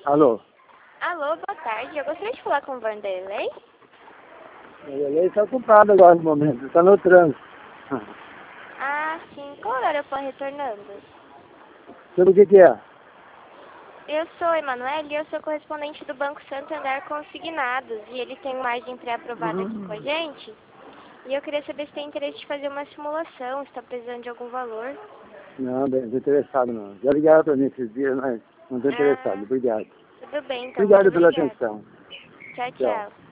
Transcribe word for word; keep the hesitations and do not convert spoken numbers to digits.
Alô? Alô, boa tarde. Eu gostaria de falar com o Vanderlei. Vanderlei está ocupado agora no momento, está no trânsito. Ah, sim. Qual horário eu estou retornando? Sobre o que que é? Eu sou a Emanuele e eu sou correspondente do Banco Santander Consignados. E ele tem margem pré-aprovada aqui com a gente. E eu queria saber se tem interesse de fazer uma simulação, se está precisando de algum valor. Não, bem, não estou interessado não. Já ligaram para mim esses dias, mas não estou Ah, interessado. Obrigado. tudo bem, então. Muito Obrigado pela obrigada. atenção. Tchau, Tchau. tchau.